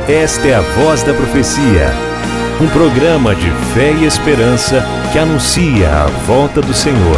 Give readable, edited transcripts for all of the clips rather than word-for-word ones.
Esta é a Voz da Profecia, um programa de fé e esperança que anuncia a volta do Senhor.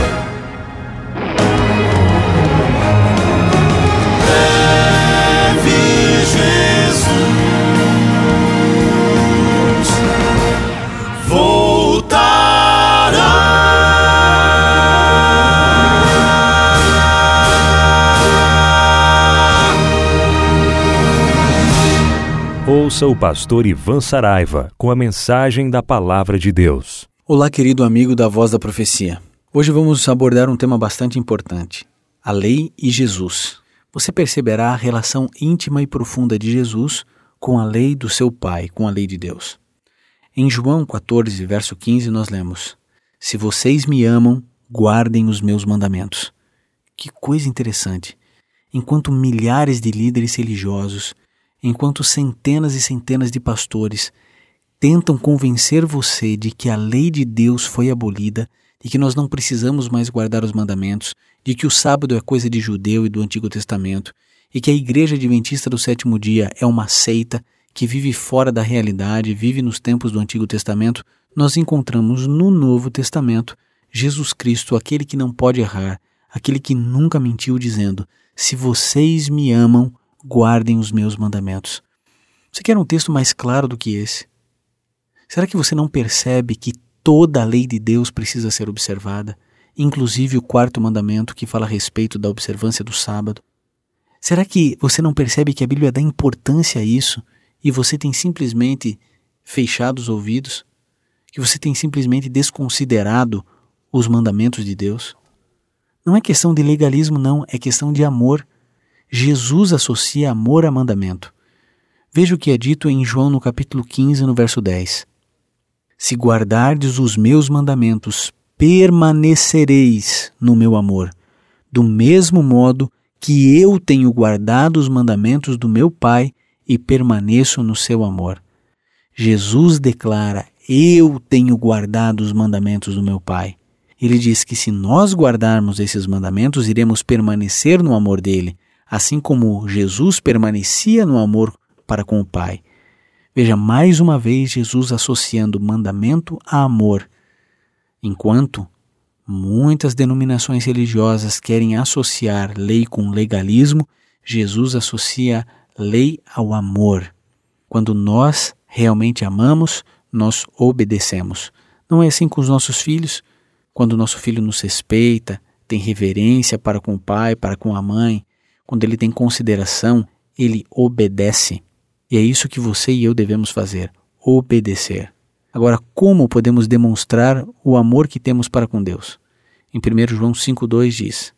Ouça o pastor Ivan Saraiva com a mensagem da Palavra de Deus. Olá, querido amigo da Voz da Profecia. Hoje vamos abordar um tema bastante importante: a lei e Jesus. Você perceberá a relação íntima e profunda de Jesus com a lei do seu Pai, com a lei de Deus. Em João 14, verso 15, nós lemos: Se vocês me amam, guardem os meus mandamentos. Que coisa interessante! Enquanto milhares de líderes religiosos, enquanto centenas e centenas de pastores tentam convencer você de que a lei de Deus foi abolida, de que nós não precisamos mais guardar os mandamentos, de que o sábado é coisa de judeu e do Antigo Testamento, e que a Igreja Adventista do Sétimo Dia é uma seita que vive fora da realidade, vive nos tempos do Antigo Testamento, nós encontramos no Novo Testamento Jesus Cristo, aquele que não pode errar, aquele que nunca mentiu, dizendo: se vocês me amam, guardem os meus mandamentos. Você quer um texto mais claro do que esse? Será que você não percebe que toda a lei de Deus precisa ser observada, inclusive o quarto mandamento que fala a respeito da observância do sábado? Será que você não percebe que a Bíblia dá importância a isso e você tem simplesmente fechado os ouvidos? Que você tem simplesmente desconsiderado os mandamentos de Deus? Não é questão de legalismo, não, é questão de amor. Jesus associa amor a mandamento. Veja o que é dito em João no capítulo 15, no verso 10. Se guardardes os meus mandamentos, permanecereis no meu amor, do mesmo modo que eu tenho guardado os mandamentos do meu Pai e permaneço no seu amor. Jesus declara: eu tenho guardado os mandamentos do meu Pai. Ele diz que se nós guardarmos esses mandamentos, iremos permanecer no amor dele, assim como Jesus permanecia no amor para com o Pai. Veja, mais uma vez, Jesus associando mandamento a amor. Enquanto muitas denominações religiosas querem associar lei com legalismo, Jesus associa lei ao amor. Quando nós realmente amamos, nós obedecemos. Não é assim com os nossos filhos? Quando o nosso filho nos respeita, tem reverência para com o pai, para com a mãe, quando ele tem consideração, ele obedece. E é isso que você e eu devemos fazer, obedecer. Agora, como podemos demonstrar o amor que temos para com Deus? Em 1 João 5,2 diz: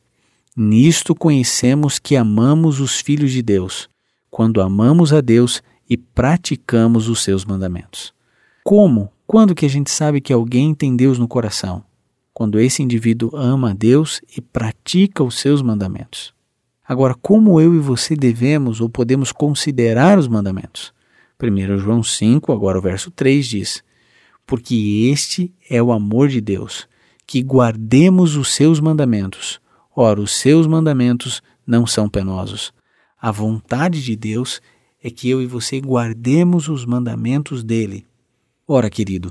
nisto conhecemos que amamos os filhos de Deus, quando amamos a Deus e praticamos os seus mandamentos. Como? Quando que a gente sabe que alguém tem Deus no coração? Quando esse indivíduo ama a Deus e pratica os seus mandamentos. Agora, como eu e você devemos ou podemos considerar os mandamentos? 1 João 5, agora o verso 3 diz: porque este é o amor de Deus, que guardemos os seus mandamentos. Ora, os seus mandamentos não são penosos. A vontade de Deus é que eu e você guardemos os mandamentos dele. Ora, querido,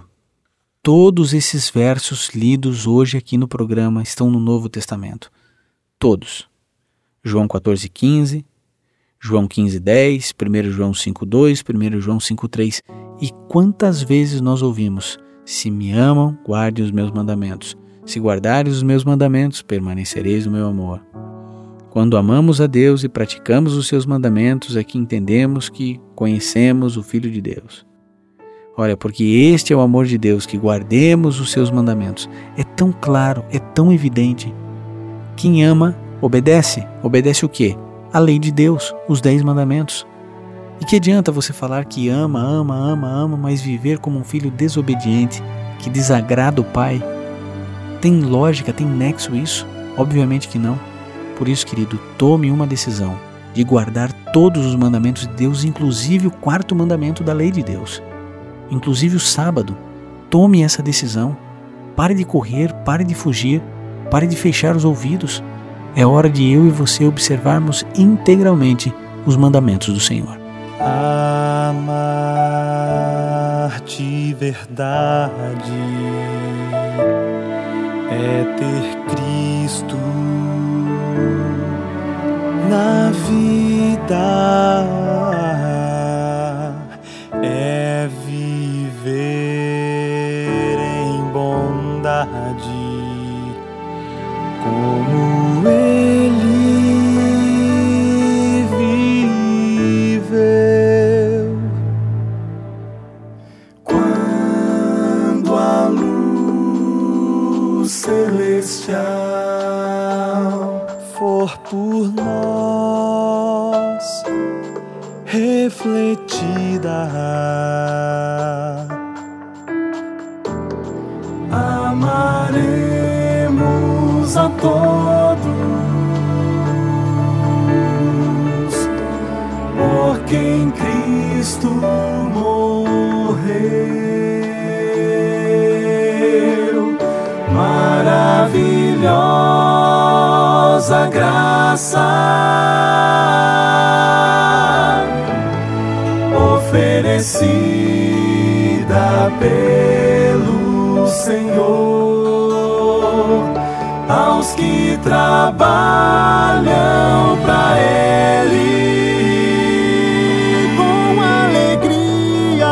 todos esses versos lidos hoje aqui no programa estão no Novo Testamento. Todos. João 14,15, João 15,10, 1 João 5,2, 1 João 5,3. E quantas vezes nós ouvimos: se me amam, guardem os meus mandamentos. Se guardares os meus mandamentos, permanecereis no meu amor. Quando amamos a Deus e praticamos os seus mandamentos, é que entendemos que conhecemos o Filho de Deus. Olha, porque este é o amor de Deus, que guardemos os seus mandamentos. É tão claro, é tão evidente. Quem ama, obedece. Obedece o quê? A lei de Deus, os 10 mandamentos. E que adianta você falar que ama, mas viver como um filho desobediente, que desagrada o Pai? Tem lógica, tem nexo isso? Obviamente que não. Por isso, querido, tome uma decisão de guardar todos os mandamentos de Deus, inclusive o quarto mandamento da lei de Deus. Inclusive o sábado. Tome essa decisão. Pare de correr, pare de fugir, pare de fechar os ouvidos. É hora de eu e você observarmos integralmente os mandamentos do Senhor. Amar de verdade é ter Cristo na vida, é viver em bondade como Ele viveu. Quando a luz celestial for por nós refletida, amaremos a todos, porque em Cristo morreu. Maravilhosa graça oferecida pelo Senhor aos que trabalham para Ele com alegria,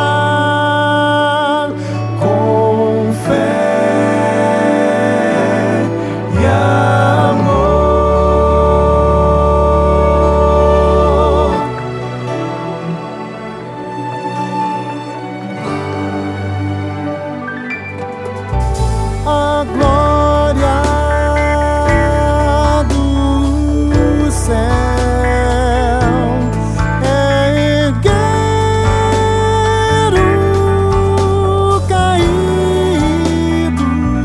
com fé e amor. A glória do céu é erguer o caído,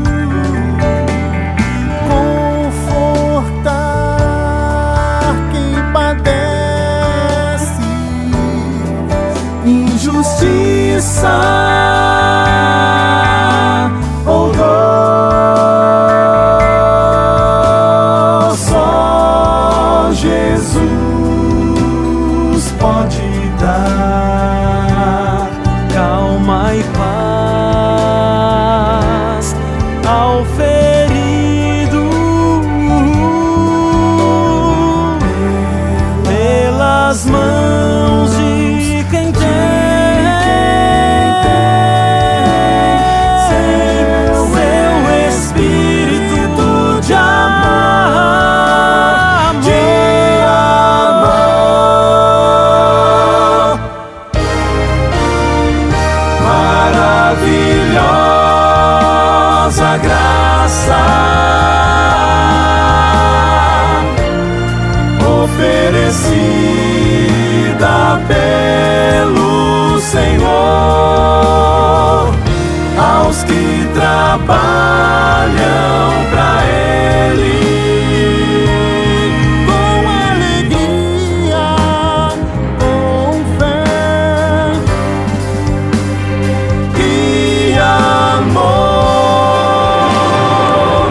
confortar quem padece injustiça ou dor. Só Jesus pode dar calma e paz ao ferido, pelas mãos de quem tem seu espírito de amor, maravilhosa graça oferecida pelo Senhor aos que trabalham para Ele com alegria, com fé e amor.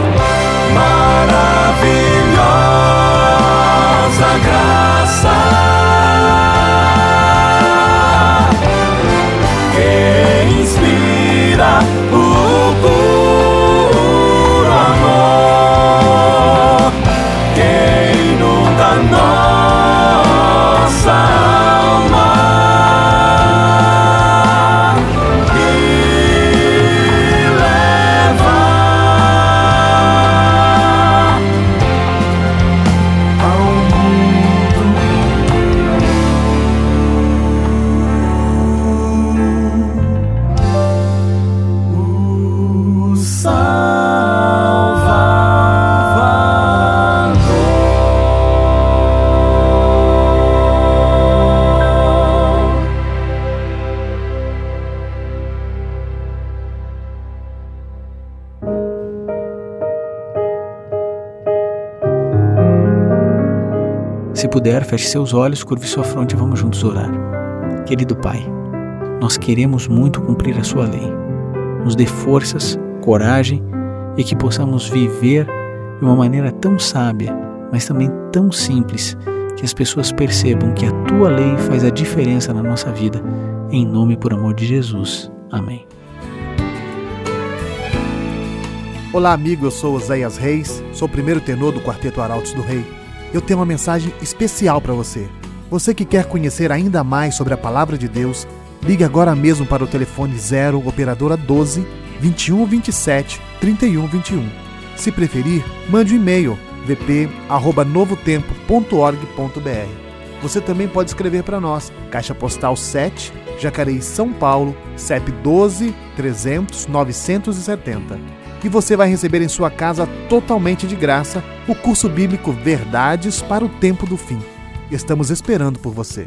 Maravilhosa graça que inspira o puro amor que inunda nossa alma e leva ao mundo o Salvador. Se puder, feche seus olhos, curve sua fronte e vamos juntos orar. Querido Pai, nós queremos muito cumprir a sua lei. Nos dê forças, coragem e que possamos viver de uma maneira tão sábia, mas também tão simples, que as pessoas percebam que a Tua lei faz a diferença na nossa vida. Em nome e por amor de Jesus. Amém. Olá, amigo, eu sou Oséias Reis, sou o primeiro tenor do Quarteto Arautos do Rei. Eu tenho uma mensagem especial para você. Você que quer conhecer ainda mais sobre a Palavra de Deus, ligue agora mesmo para o telefone 0 operadora 12 21 27 31 21. Se preferir, mande um e-mail vp@novotempo.org.br. Você também pode escrever para nós, Caixa Postal 7, Jacareí, São Paulo, CEP 12 300 970. E você vai receber em sua casa totalmente de graça o curso bíblico Verdades para o Tempo do Fim. Estamos esperando por você.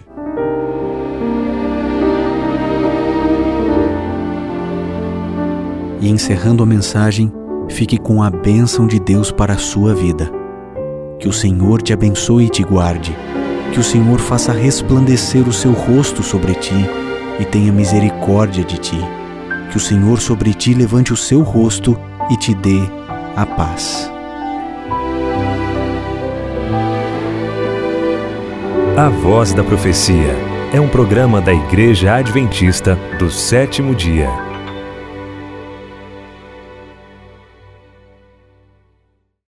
E encerrando a mensagem, fique com a bênção de Deus para a sua vida. Que o Senhor te abençoe e te guarde. Que o Senhor faça resplandecer o seu rosto sobre ti e tenha misericórdia de ti. Que o Senhor sobre ti levante o seu rosto e te dê a paz. A Voz da Profecia é um programa da Igreja Adventista do Sétimo Dia.